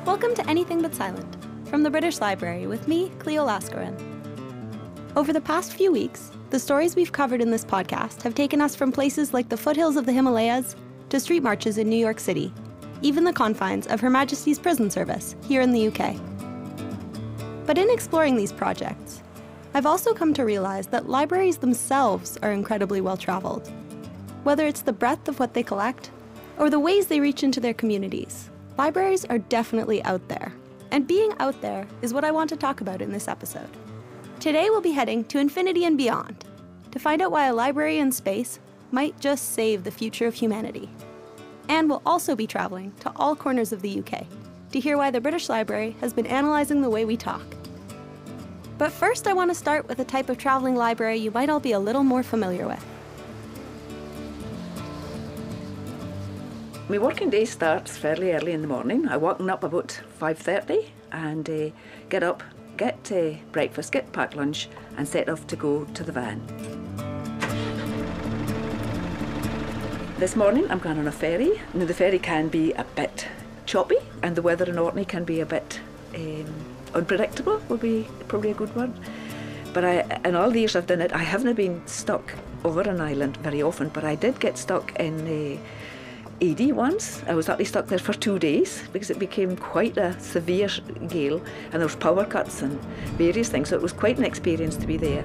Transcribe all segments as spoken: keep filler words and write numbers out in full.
Welcome to Anything But Silent, from the British Library with me, Cleo Laskarin. Over the past few weeks, the stories we've covered in this podcast have taken us from places like the foothills of the Himalayas to street marches in New York City, even the confines of Her Majesty's Prison Service here in the U K. But in exploring these projects, I've also come to realize that libraries themselves are incredibly well-traveled. Whether it's the breadth of what they collect, or the ways they reach into their communities, libraries are definitely out there. And being out there is what I want to talk about in this episode. Today we'll be heading to infinity and beyond to find out why a library in space might just save the future of humanity. And we'll also be traveling to all corners of the U K to hear why the British Library has been analysing the way we talk. But first I want to start with a type of travelling library you might all be a little more familiar with. My working day starts fairly early in the morning. I waken up about five thirty and uh, get up, get uh, breakfast, get packed lunch and set off to go to the van. This morning I'm going on a ferry. Now the ferry can be a bit choppy and the weather in Orkney can be a bit um, unpredictable, would be probably a good word. But I, in all the years I've done it, I haven't been stuck over an island very often, but I did get stuck in uh, A D once. I was actually stuck there for two days because it became quite a severe gale and there was power cuts and various things, so it was quite an experience to be there.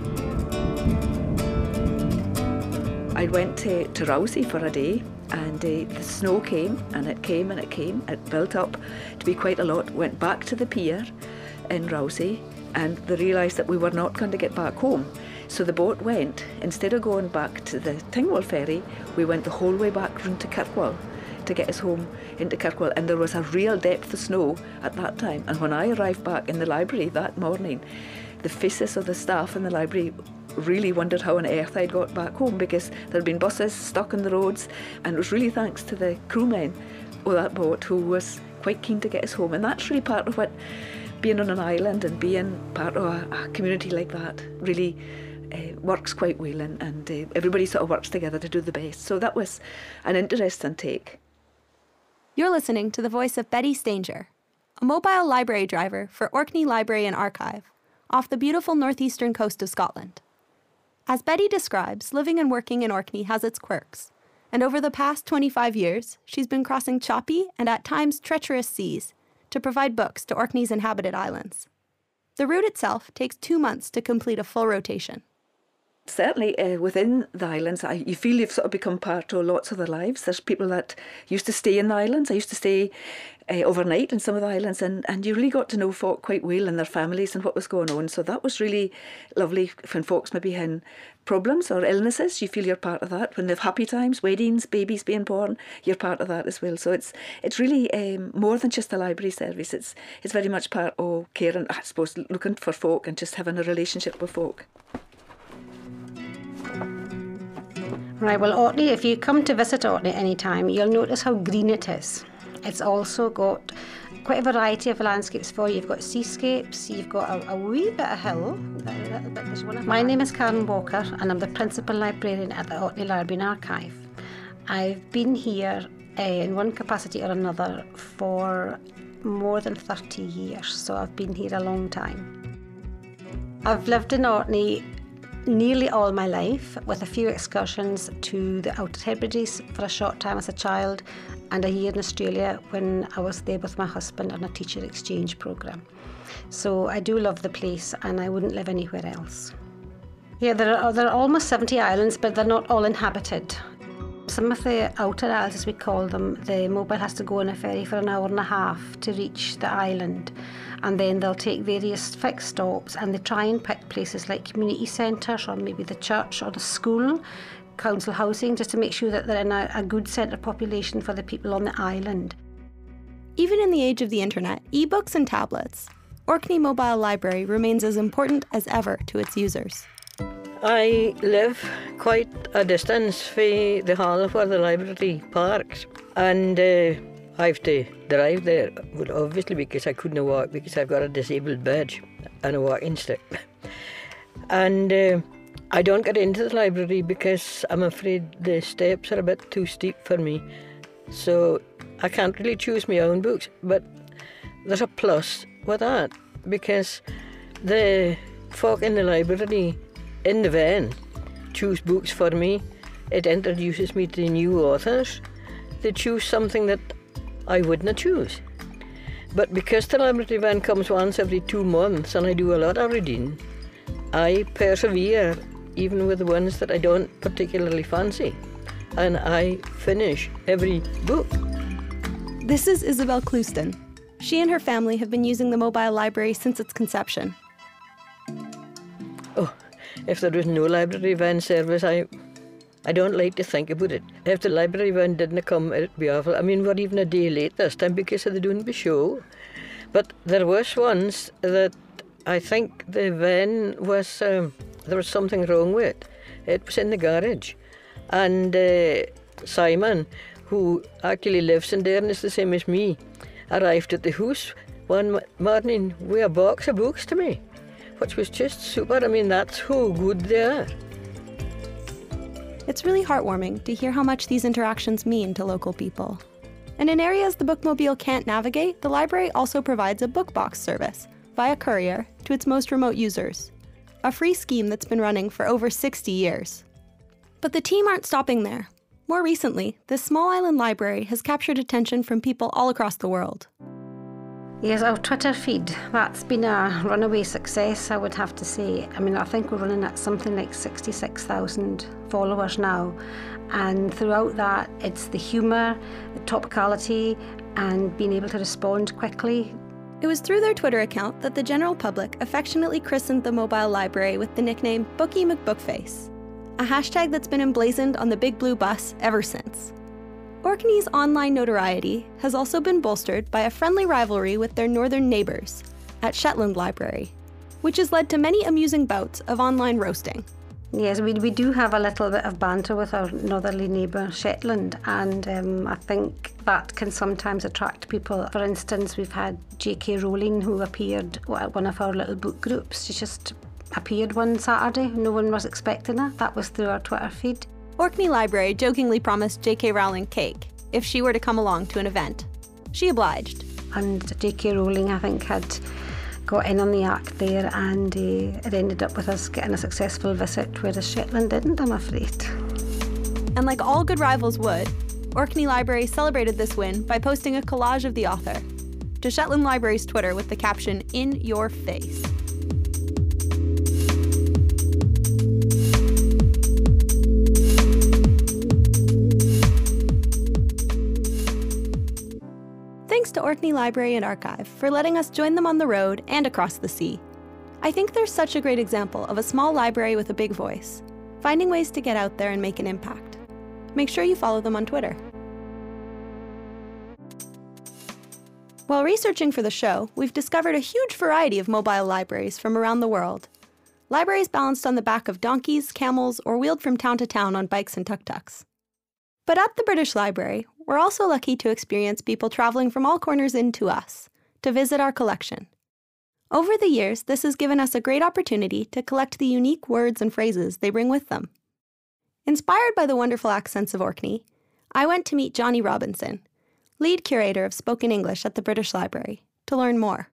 I went to, to Rousey for a day and uh, the snow came and it came and it came. It built up to be quite a lot. Went back to the pier in Rousey and they realised that we were not going to get back home. So the boat went, instead of going back to the Tingwall ferry, we went the whole way back round to Kirkwall to get us home into Kirkwall. And there was a real depth of snow at that time. And when I arrived back in the library that morning, the faces of the staff in the library really wondered how on earth I'd got back home because there had been buses stuck on the roads. And it was really thanks to the crewmen of that boat who was quite keen to get us home. And that's really part of what being on an island and being part of a, a community like that really Uh, works quite well and, and uh, everybody sort of works together to do the best. So that was an interesting take. You're listening to the voice of Betty Stanger, a mobile library driver for Orkney Library and Archive, off the beautiful northeastern coast of Scotland. As Betty describes, living and working in Orkney has its quirks, and over the past twenty-five years, she's been crossing choppy and at times treacherous seas to provide books to Orkney's inhabited islands. The route itself takes two months to complete a full rotation. Certainly uh, within the islands, I, you feel you've sort of become part of lots of their lives. There's people that used to stay in the islands. I used to stay uh, overnight in some of the islands and, and you really got to know folk quite well and their families and what was going on. So that was really lovely when folks maybe had problems or illnesses. You feel you're part of that. When they have happy times, weddings, babies being born, you're part of that as well. So it's it's really um, more than just a library service. It's, it's very much part of caring, I suppose, looking for folk and just having a relationship with folk. Right, well, Orkney, if you come to visit Orkney any time, you'll notice how green it is. It's also got quite a variety of landscapes for you. You've got seascapes, you've got a, a wee bit of hill. A little bit, there's one of My name is Karen Walker and I'm the Principal Librarian at the Orkney Library and Archive. I've been here uh, in one capacity or another for more than thirty years, so I've been here a long time. I've lived in Orkney nearly all my life, with a few excursions to the Outer Hebrides for a short time as a child and a year in Australia when I was there with my husband on a teacher exchange programme. So I do love the place and I wouldn't live anywhere else. Yeah, there are, there are almost seventy islands, but they're not all inhabited. Some of the outer isles, as we call them, the mobile has to go on a ferry for an hour and a half to reach the island. And then they'll take various fixed stops and they try and pick places like community centres or maybe the church or the school, council housing, just to make sure that they're in a, a good centre population for the people on the island. Even in the age of the internet, e-books and tablets, Orkney Mobile Library remains as important as ever to its users. I live quite a distance from the hall where the library parks and uh, I have to drive there, well, obviously because I couldn't walk because I've got a disabled badge and a walking stick. And uh, I don't get into the library because I'm afraid the steps are a bit too steep for me. So I can't really choose my own books, but there's a plus with that, because the folk in the library, in the van, choose books for me. It introduces me to new authors. They choose something that I wouldn't choose. But because the library van comes once every two months and I do a lot of reading, I persevere even with the ones that I don't particularly fancy. And I finish every book. This is Isabel Clouston. She and her family have been using the mobile library since its conception. Oh, if there was no library van service, I I don't like to think about it. If the library van didn't come, it'd be awful. I mean, we're even a day late this time because of the doing the show. But there was once that I think the van was, um, there was something wrong with it. It was in the garage. And uh, Simon, who actually lives in there and is the same as me, arrived at the house one morning with a box of books to me, which was just super. I mean, that's how good they are. It's really heartwarming to hear how much these interactions mean to local people. And in areas the bookmobile can't navigate, the library also provides a book box service via courier to its most remote users, a free scheme that's been running for over sixty years. But the team aren't stopping there. More recently, this small island library has captured attention from people all across the world. Yes, our Twitter feed, that's been a runaway success, I would have to say. I mean, I think we're running at something like sixty-six thousand followers now. And throughout that, it's the humour, the topicality, and being able to respond quickly. It was through their Twitter account that the general public affectionately christened the mobile library with the nickname Bookie McBookface, a hashtag that's been emblazoned on the Big Blue bus ever since. Orkney's online notoriety has also been bolstered by a friendly rivalry with their northern neighbours at Shetland Library, which has led to many amusing bouts of online roasting. Yes, we, we do have a little bit of banter with our northerly neighbour, Shetland, and um, I think that can sometimes attract people. For instance, we've had J K Rowling, who appeared at one of our little book groups. She just appeared one Saturday. No one was expecting her. That was through our Twitter feed. Orkney Library jokingly promised J K Rowling cake if she were to come along to an event. She obliged. And J K Rowling, I think, had got in on the act there, and uh, it ended up with us getting a successful visit, whereas Shetland didn't, I'm afraid. And like all good rivals would, Orkney Library celebrated this win by posting a collage of the author to Shetland Library's Twitter with the caption, "In your face." Thanks to Orkney Library and Archive for letting us join them on the road and across the sea. I think they're such a great example of a small library with a big voice, finding ways to get out there and make an impact. Make sure you follow them on Twitter. While researching for the show, we've discovered a huge variety of mobile libraries from around the world. Libraries balanced on the back of donkeys, camels, or wheeled from town to town on bikes and tuk-tuks. But at the British Library, we're also lucky to experience people traveling from all corners in to us, to visit our collection. Over the years, this has given us a great opportunity to collect the unique words and phrases they bring with them. Inspired by the wonderful accents of Orkney, I went to meet Johnny Robinson, lead curator of spoken English at the British Library, to learn more.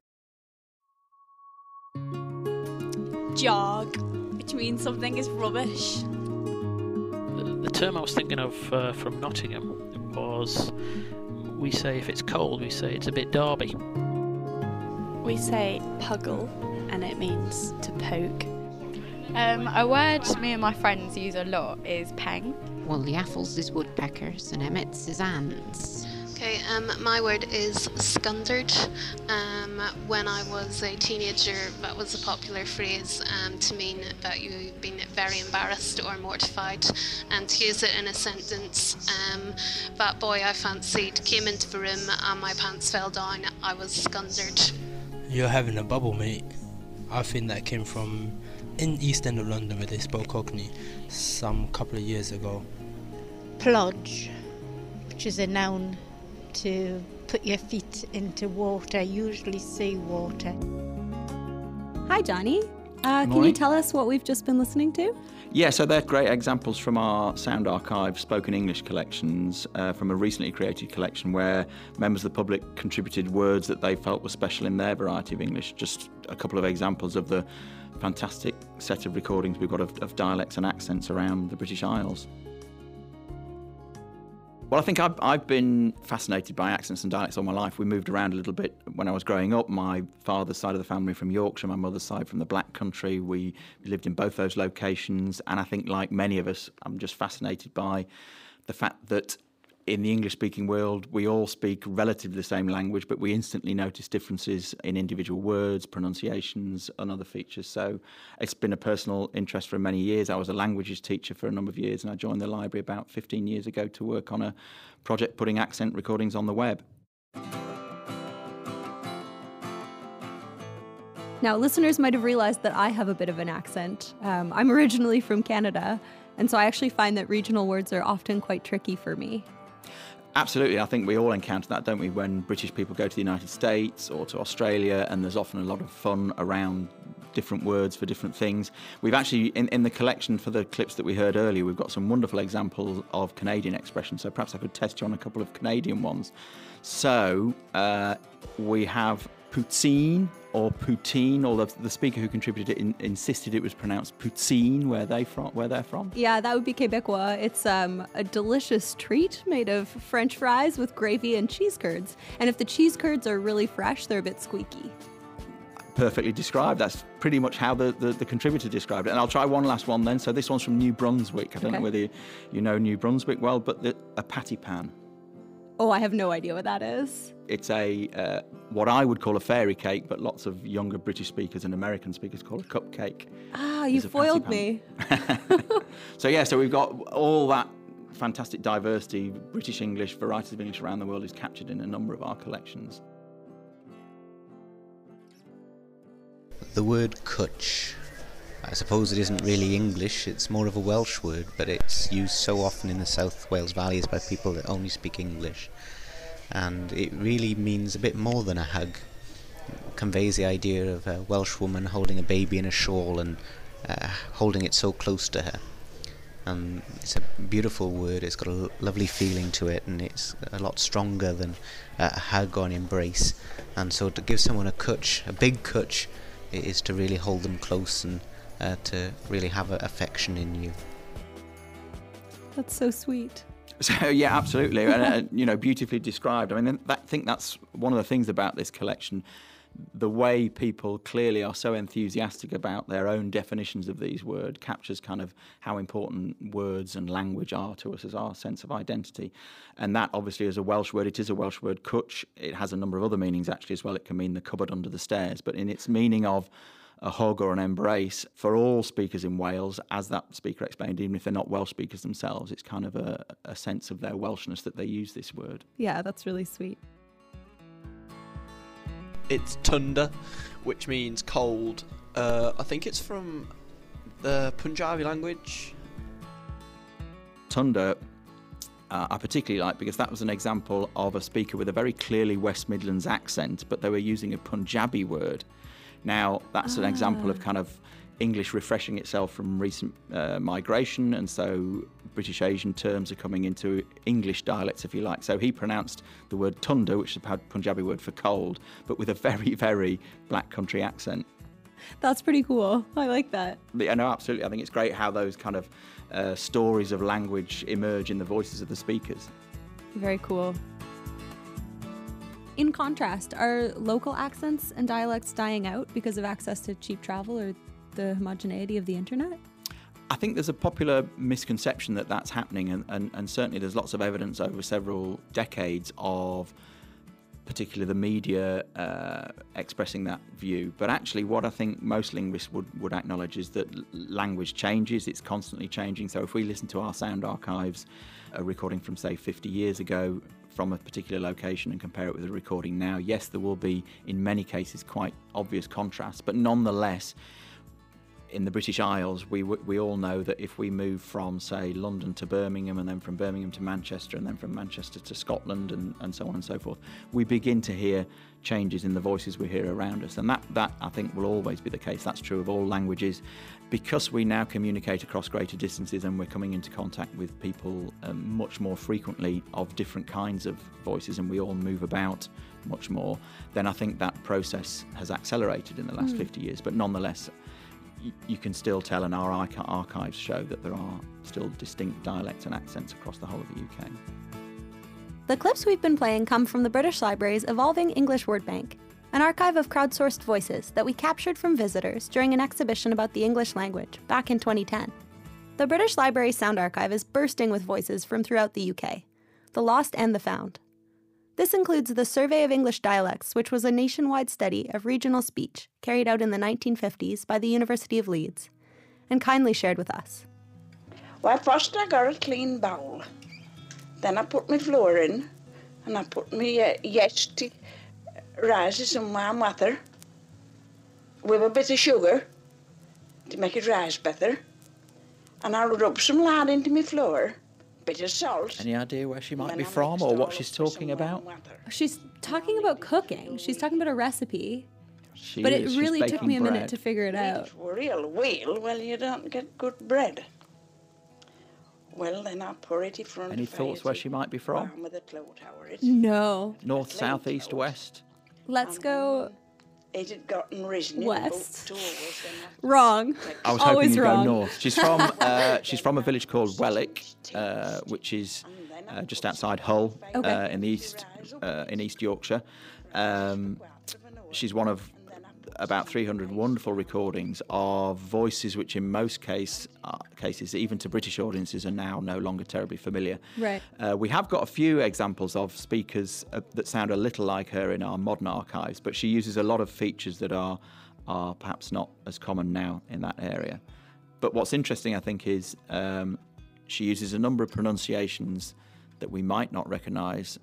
Jog, which means something is rubbish. The term I was thinking of uh, from Nottingham was, we say if it's cold, we say it's a bit Derby. We say puggle, and it means to poke. Um, a word me and my friends use a lot is peng. Well, the Affles is woodpeckers and Emmets is ants. Okay, um, my word is scundered. Um, when I was a teenager, that was a popular phrase um, to mean that you've been very embarrassed or mortified, and to use it in a sentence, um, that boy I fancied came into the room and my pants fell down, I was scundered. You're having a bubble, mate. I think that came from in East End of London where they spoke Cockney some couple of years ago. Plodge, which is a noun to put your feet into water, usually sea water. Hi, Johnny. Uh, can you tell us what we've just been listening to? Yeah, so they're great examples from our Sound Archive spoken English collections, uh, from a recently created collection where members of the public contributed words that they felt were special in their variety of English. Just a couple of examples of the fantastic set of recordings we've got of, of dialects and accents around the British Isles. Well, I think I've, I've been fascinated by accents and dialects all my life. We moved around a little bit when I was growing up. My father's side of the family from Yorkshire, my mother's side from the Black Country. We lived in both those locations, and I think, like many of us, I'm just fascinated by the fact that in the English-speaking world, we all speak relatively the same language, but we instantly notice differences in individual words, pronunciations, and other features. So it's been a personal interest for many years. I was a languages teacher for a number of years, and I joined the library about fifteen years ago to work on a project putting accent recordings on the web. Now, listeners might have realized that I have a bit of an accent. Um, I'm originally from Canada, and so I actually find that regional words are often quite tricky for me. Absolutely. I think we all encounter that, don't we, when British people go to the United States or to Australia, and there's often a lot of fun around different words for different things. We've actually, in, in the collection for the clips that we heard earlier, we've got some wonderful examples of Canadian expressions, so perhaps I could test you on a couple of Canadian ones. So uh, we have poutine or poutine, or the, the speaker who contributed it in, insisted it was pronounced poutine where they from where they're from. Yeah, that would be Quebecois. It's um, a delicious treat made of French fries with gravy and cheese curds. And if the cheese curds are really fresh, they're a bit squeaky. Perfectly described. That's pretty much how the, the, the contributor described it. And I'll try one last one then. So this one's from New Brunswick. I don't Okay. know whether you, you know New Brunswick well, but the, a patty pan. Oh, I have no idea what that is. It's a uh, what I would call a fairy cake, but lots of younger British speakers and American speakers call a cupcake. Ah, you It's a foiled patty me. So yeah, so we've got all that fantastic diversity, British English, varieties of English around the world is captured in a number of our collections. The word cwtch, I suppose it isn't really English, it's more of a Welsh word, but it's used so often in the South Wales Valleys by people that only speak English. And it really means a bit more than a hug. It conveys the idea of a Welsh woman holding a baby in a shawl and uh, holding it so close to her. And it's a beautiful word, it's got a l- lovely feeling to it, and it's a lot stronger than uh, a hug or an embrace. And so to give someone a cwtch, a big cwtch, it is to really hold them close and uh, to really have a affection in you. That's so sweet. So yeah, absolutely, and uh, you know, beautifully described. I mean, that, I think that's one of the things about this collection. The way people clearly are so enthusiastic about their own definitions of these words captures kind of how important words and language are to us as our sense of identity. And that obviously is a Welsh word. It is a Welsh word, cwtch. It has a number of other meanings actually as well. It can mean the cupboard under the stairs, but in its meaning of a hug or an embrace, for all speakers in Wales, as that speaker explained, even if they're not Welsh speakers themselves, it's kind of a, a sense of their Welshness that they use this word. Yeah, that's really sweet. It's tunda, which means cold. Uh, I think it's from the Punjabi language. Tunda, uh, I particularly like because that was an example of a speaker with a very clearly West Midlands accent, but they were using a Punjabi word. Now, that's an example of kind of English refreshing itself from recent uh, migration, and so British Asian terms are coming into English dialects, if you like. So he pronounced the word tunda, which is a Punjabi word for cold, but with a very, very Black Country accent. That's pretty cool. I like that. Yeah, no, absolutely. I think it's great how those kind of uh, stories of language emerge in the voices of the speakers. Very cool. In contrast, are local accents and dialects dying out because of access to cheap travel or the homogeneity of the internet? I think there's a popular misconception that that's happening, and, and, and certainly there's lots of evidence over several decades of particularly the media uh, expressing that view. But actually what I think most linguists would, would acknowledge is that l- language changes, it's constantly changing. So if we listen to our sound archives, a recording from say fifty years ago from a particular location and compare it with a recording now, yes, there will be in many cases quite obvious contrasts, but nonetheless in the British Isles, we we all know that if we move from, say, London to Birmingham, and then from Birmingham to Manchester, and then from Manchester to Scotland, and, and so on and so forth, we begin to hear changes in the voices we hear around us. And that, that, I think, will always be the case. That's true of all languages. Because we now communicate across greater distances and we're coming into contact with people um, much more frequently of different kinds of voices, and we all move about much more, then I think that process has accelerated in the last mm. fifty years. But nonetheless, y- you can still tell, and our archi- archives show that there are still distinct dialects and accents across the whole of the U K. The clips we've been playing come from the British Library's Evolving English Word Bank, an archive of crowdsourced voices that we captured from visitors during an exhibition about the English language back in twenty ten. The British Library's Sound Archive is bursting with voices from throughout the U K, the lost and the found. This includes the Survey of English Dialects, which was a nationwide study of regional speech carried out in the nineteen fifties by the University of Leeds, and kindly shared with us. Well, first I got a clean bowl. Then I put my flour in, and I put my uh, yeast rises in warm water with a bit of sugar to make it rise better. And I'll rub some lard into my flour, bit of salt. Any idea where she might be from or what she's talking about? She's talking about cooking. She's talking about a recipe. She but is. it really She's took me a bread. minute to figure it out. Real wheel, well, you don't get good bread. Well, then I pour it in front Any of thoughts where she might be from? with a cloud tower. It. No. North, south, east, west? Let's go It had gotten risen west. in about two hours. Wrong. I was Always hoping you'd wrong. go north. She's from uh, she's from a village called Welwick, uh, which is uh, just outside Hull, Okay. uh, in the east uh, in East Yorkshire. Um, she's one of about three hundred wonderful recordings of voices which in most case, uh, cases, even to British audiences, are now no longer terribly familiar. Right. Uh, we have got a few examples of speakers uh, that sound a little like her in our modern archives, but she uses a lot of features that are, are perhaps not as common now in that area. But what's interesting, I think, is um, she uses a number of pronunciations that we might not recognise.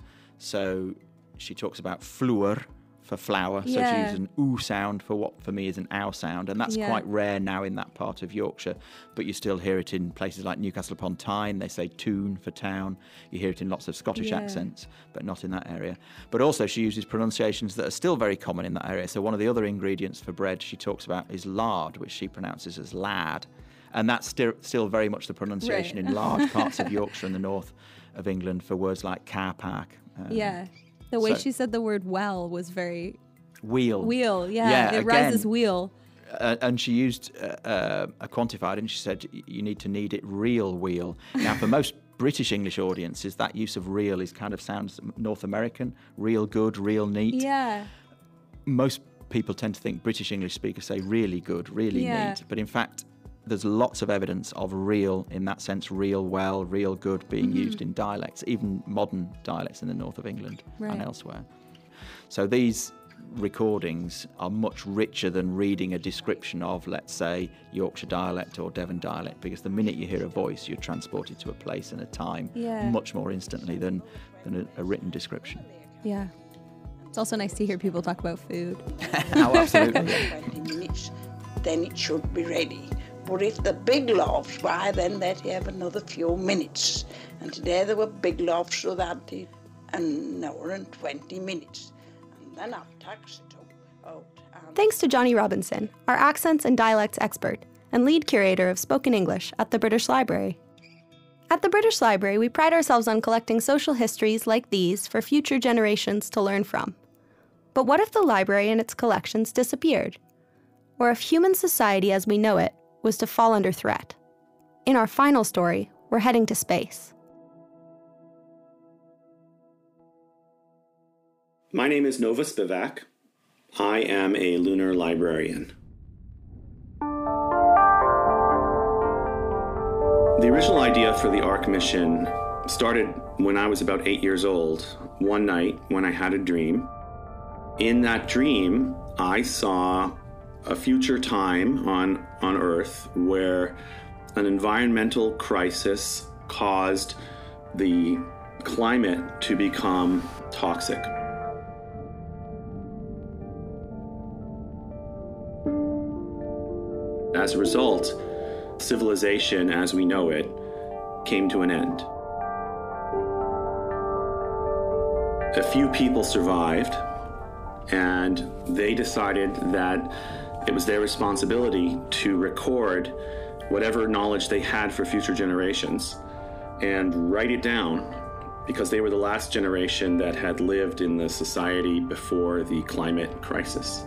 So she talks about flour for flour, so Yeah. she uses an oo sound for what for me is an ow sound, and that's Yeah. quite rare now in that part of Yorkshire, but you still hear it in places like Newcastle upon Tyne. They say toon for town. You hear it in lots of Scottish Yeah. accents, but not in that area. But also she uses pronunciations that are still very common in that area. So one of the other ingredients for bread she talks about is lard, which she pronounces as lad, and that's still still very much the pronunciation Right. in large parts of Yorkshire and the north of England for words like car park. um, Yeah. The way so- she said the word well was very... Wheel. Wheel, yeah. Yeah, it again, rises wheel. Uh, and she used uh, uh, a quantified, and she said y- you need to knead it real wheel. Now, for most British English audiences, that use of real is kind of sounds North American, real good, real neat. Yeah. Most people tend to think British English speakers say really good, really Yeah. neat. But in fact, there's lots of evidence of real, in that sense, real well, real good being Mhm. used in dialects, even modern dialects in the north of England Right. and elsewhere. So these recordings are much richer than reading a description of, let's say, Yorkshire dialect or Devon dialect, because the minute you hear a voice, you're transported to a place and a time Yeah. much more instantly than, than a, a written description. Yeah. It's also nice to hear people talk about food. Oh, absolutely. twenty minutes, then it should be ready. But if the big loaves, why then they'd have another few minutes. And today there were big loaves, so that did an hour and twenty minutes. And then I've taxed it up out. And Thanks to Johnny Robinson, our accents and dialects expert and lead curator of spoken English at the British Library. At the British Library, we pride ourselves on collecting social histories like these for future generations to learn from. But what if the library and its collections disappeared? Or if human society as we know it was to fall under threat? In our final story, we're heading to space. My name is Nova Spivak. I am a lunar librarian. The original idea for the Ark mission started when I was about eight years old, one night when I had a dream. In that dream, I saw a future time on, on Earth where an environmental crisis caused the climate to become toxic. As as a result, civilization as we know it came to an end. A few people survived, and they decided that it was their responsibility to record whatever knowledge they had for future generations and write it down, because they were the last generation that had lived in the society before the climate crisis.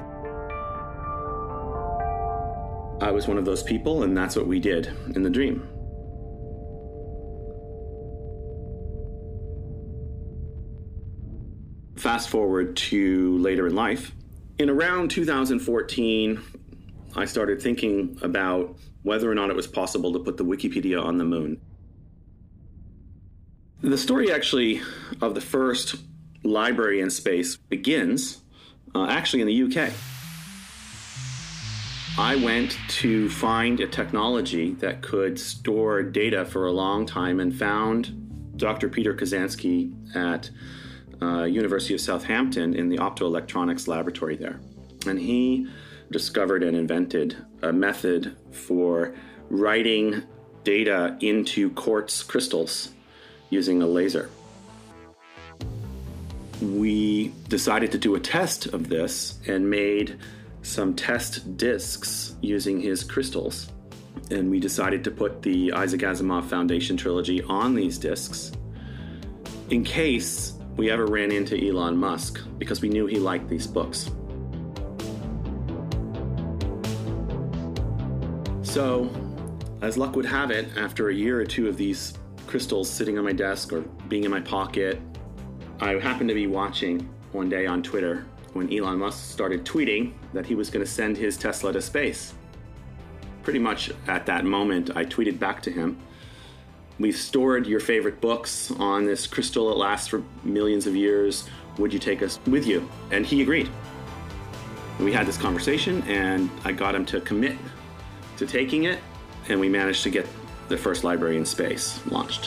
I was one of those people, and that's what we did in the dream. Fast forward to later in life. In around two thousand fourteen, I started thinking about whether or not it was possible to put the Wikipedia on the moon. The story actually of the first library in space begins uh, actually in the U K. I went to find a technology that could store data for a long time and found Doctor Peter Kazansky at uh, University of Southampton in the optoelectronics laboratory there. And he discovered and invented a method for writing data into quartz crystals using a laser. We decided to do a test of this and made some test discs using his crystals. And we decided to put the Isaac Asimov Foundation trilogy on these discs in case we ever ran into Elon Musk, because we knew he liked these books. So, as luck would have it, after a year or two of these crystals sitting on my desk or being in my pocket, I happened to be watching one day on Twitter when Elon Musk started tweeting that he was going to send his Tesla to space. Pretty much at that moment, I tweeted back to him, "We've stored your favorite books on this crystal that lasts for millions of years. Would you take us with you?" And he agreed. We had this conversation, and I got him to commit to taking it, and we managed to get the first library in space launched.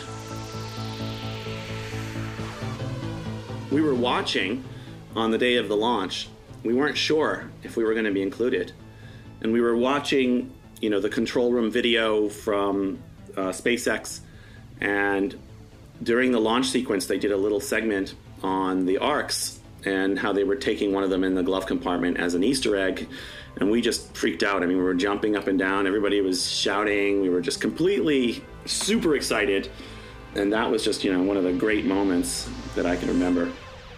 We were watching on the day of the launch. We weren't sure if we were going to be included. And we were watching, you know, the control room video from uh, SpaceX. And during the launch sequence, they did a little segment on the ARCs and how they were taking one of them in the glove compartment as an Easter egg. And we just freaked out. I mean, we were jumping up and down. Everybody was shouting. We were just completely super excited. And that was just, you know, one of the great moments that I can remember.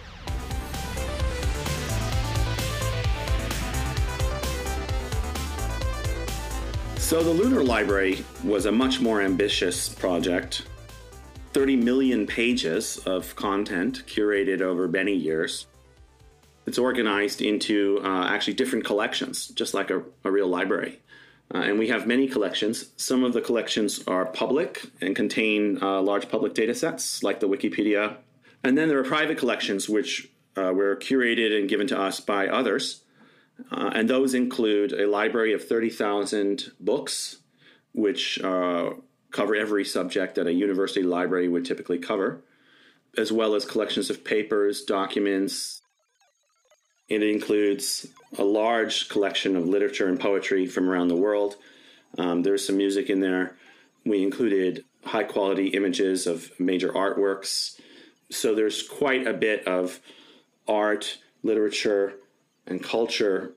So the Lunar Library was a much more ambitious project. thirty million pages of content curated over many years. It's organized into uh, actually different collections, just like a, a real library. Uh, and we have many collections. Some of the collections are public and contain uh, large public data sets, like the Wikipedia. And then there are private collections, which uh, were curated and given to us by others. Uh, and those include a library of thirty thousand books, which uh, cover every subject that a university library would typically cover, as well as collections of papers, documents. It includes a large collection of literature and poetry from around the world. Um, there's some music in there. We included high-quality images of major artworks. So there's quite a bit of art, literature, and culture.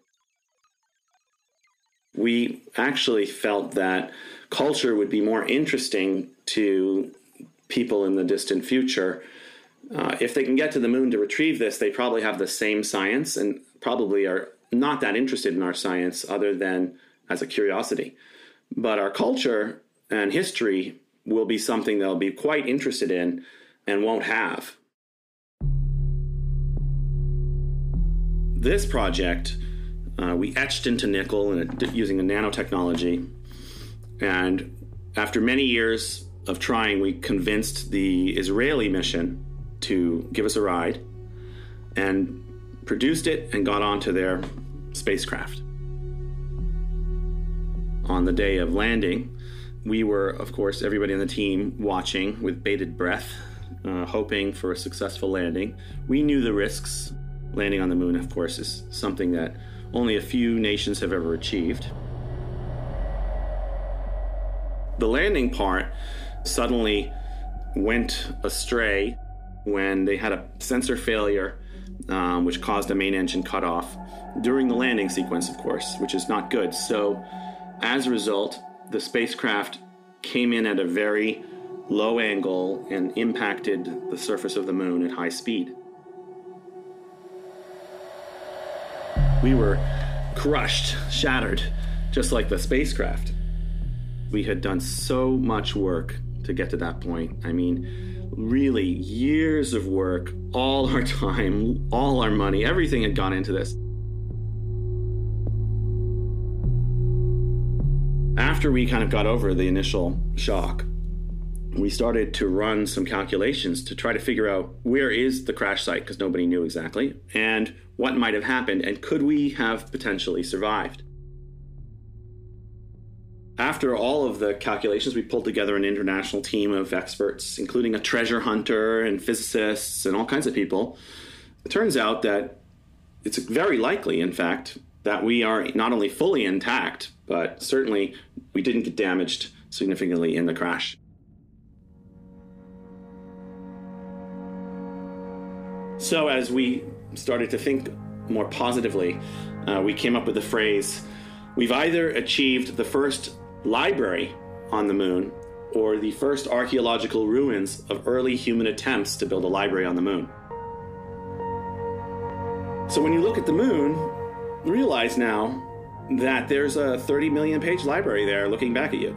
We actually felt that culture would be more interesting to people in the distant future. Uh, if they can get to the moon to retrieve this, they probably have the same science and probably are not that interested in our science other than as a curiosity. But our culture and history will be something they'll be quite interested in and won't have. This project, uh, we etched into nickel and using a nanotechnology. And after many years of trying, we convinced the Israeli mission to give us a ride and produced it and got onto their spacecraft. On the day of landing, we were, of course, everybody on the team watching with bated breath, uh, hoping for a successful landing. We knew the risks. Landing on the moon, of course, is something that only a few nations have ever achieved. The landing part suddenly went astray when they had a sensor failure, um, which caused a main engine cutoff during the landing sequence, of course, which is not good. So as a result, the spacecraft came in at a very low angle and impacted the surface of the moon at high speed. We were crushed, shattered, just like the spacecraft. We had done so much work to get to that point. I mean, really years of work, all our time, all our money, everything had gone into this. After we kind of got over the initial shock, we started to run some calculations to try to figure out where is the crash site, because nobody knew exactly, and what might have happened, and could we have potentially survived. After all of the calculations, we pulled together an international team of experts, including a treasure hunter and physicists and all kinds of people. It turns out that it's very likely, in fact, that we are not only fully intact, but certainly we didn't get damaged significantly in the crash. So as we started to think more positively, uh, we came up with the phrase, we've either achieved the first library on the moon or the first archaeological ruins of early human attempts to build a library on the moon. So when you look at the moon, realize now that there's a thirty million page library there looking back at you.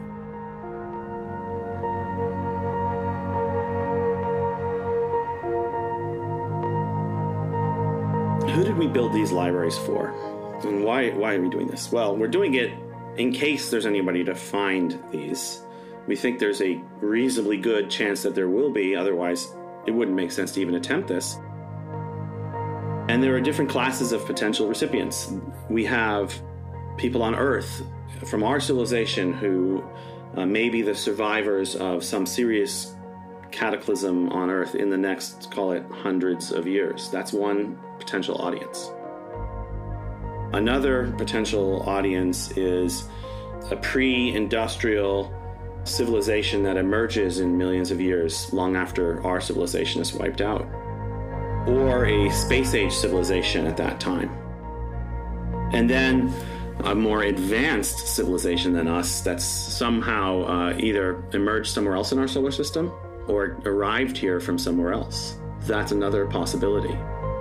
Who did we build these libraries for? And why, why are we doing this? Well, we're doing it in case there's anybody to find these. We think there's a reasonably good chance that there will be, otherwise it wouldn't make sense to even attempt this. And there are different classes of potential recipients. We have people on Earth from our civilization who uh, may be the survivors of some serious cataclysm on Earth in the next, call it, hundreds of years. That's one potential audience. Another potential audience is a pre-industrial civilization that emerges in millions of years long after our civilization is wiped out, or a space-age civilization at that time. And then a more advanced civilization than us that's somehow uh, either emerged somewhere else in our solar system or arrived here from somewhere else. That's another possibility.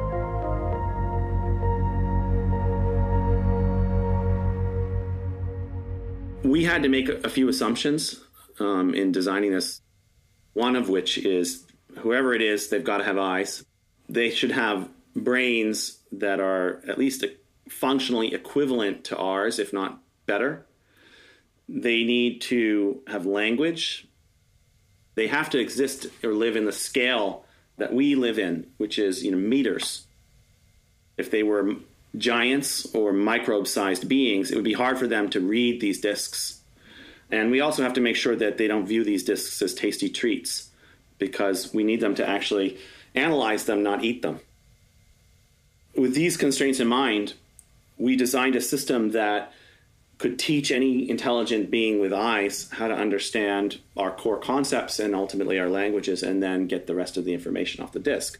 We had to make a few assumptions um, in designing this, one of which is whoever it is, they've got to have eyes. They should have brains that are at least functionally equivalent to ours, if not better. They need to have language. They have to exist or live in the scale that we live in, which is, you know, meters. If they were giants or microbe-sized beings, it would be hard for them to read these discs. And we also have to make sure that they don't view these discs as tasty treats, because we need them to actually analyze them, not eat them. With these constraints in mind, we designed a system that could teach any intelligent being with eyes how to understand our core concepts and ultimately our languages, and then get the rest of the information off the disk.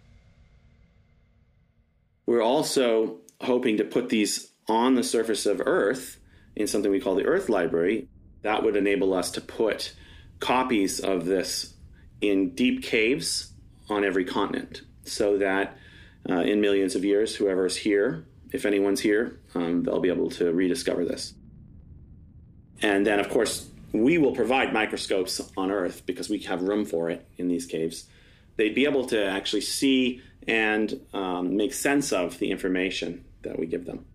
We're also hoping to put these on the surface of Earth in something we call the Earth Library. That would enable us to put copies of this in deep caves on every continent, so that uh, in millions of years, whoever is here, if anyone's here, um, they'll be able to rediscover this. And then, of course, we will provide microscopes on Earth because we have room for it in these caves. They'd be able to actually see and um, make sense of the information that we give them.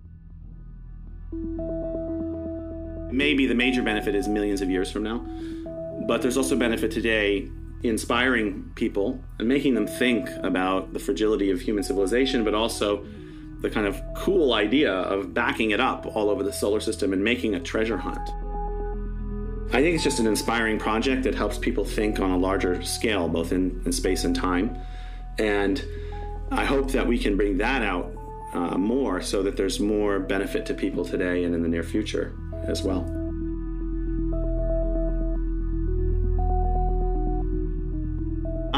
Maybe the major benefit is millions of years from now, but there's also benefit today inspiring people and making them think about the fragility of human civilization, but also the kind of cool idea of backing it up all over the solar system and making a treasure hunt. I think it's just an inspiring project that helps people think on a larger scale, both in, in space and time. And I hope that we can bring that out uh, more so that there's more benefit to people today and in the near future as well.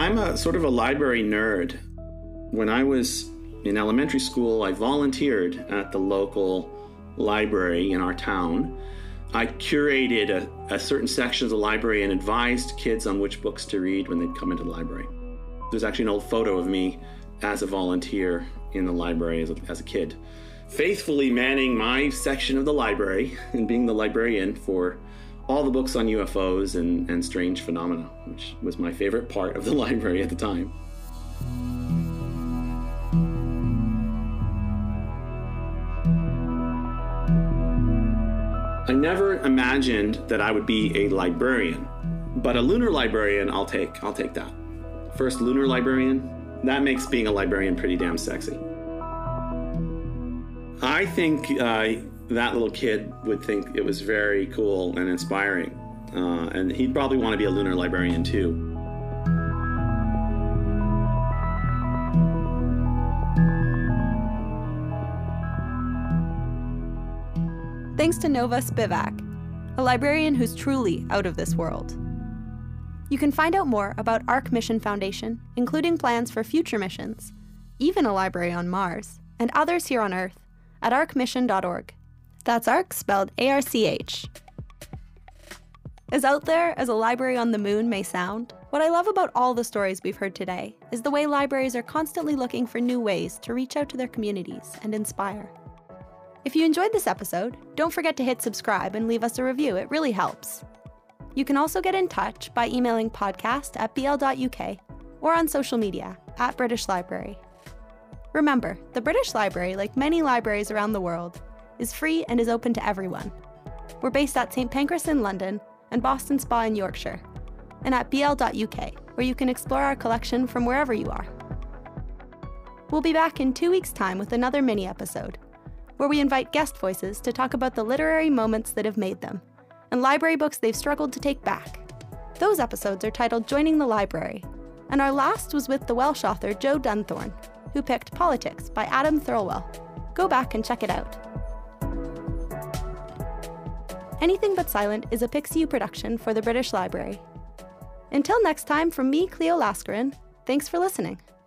I'm a sort of a library nerd. When I was in elementary school, I volunteered at the local library in our town. I curated a, a certain section of the library and advised kids on which books to read when they'd come into the library. There's actually an old photo of me as a volunteer in the library as a, as a kid, faithfully manning my section of the library and being the librarian for all the books on U F Os and, and strange phenomena, which was my favorite part of the library at the time. I never imagined that I would be a librarian, but a lunar librarian, I'll take. I'll take that. First lunar librarian, that makes being a librarian pretty damn sexy. I think uh, that little kid would think it was very cool and inspiring, uh, and he'd probably want to be a lunar librarian too. Thanks to Nova Spivak, a librarian who's truly out of this world. You can find out more about Ark Mission Foundation, including plans for future missions, even a library on Mars, and others here on Earth, at arc mission dot org. That's Ark spelled A R C H. As out there as a library on the moon may sound, what I love about all the stories we've heard today is the way libraries are constantly looking for new ways to reach out to their communities and inspire. If you enjoyed this episode, don't forget to hit subscribe and leave us a review. It really helps. You can also get in touch by emailing podcast at b l dot u k or on social media at British Library. Remember, the British Library, like many libraries around the world, is free and is open to everyone. We're based at Saint Pancras in London and Boston Spa in Yorkshire, and at b l dot u k, where you can explore our collection from wherever you are. We'll be back in two weeks' time with another mini episode, where we invite guest voices to talk about the literary moments that have made them, and library books they've struggled to take back. Those episodes are titled Joining the Library, and our last was with the Welsh author Joe Dunthorne, who picked Politics by Adam Thirlwell. Go back and check it out. Anything But Silent is a Pixiu production for the British Library. Until next time, from me, Cleo Laskarin, thanks for listening.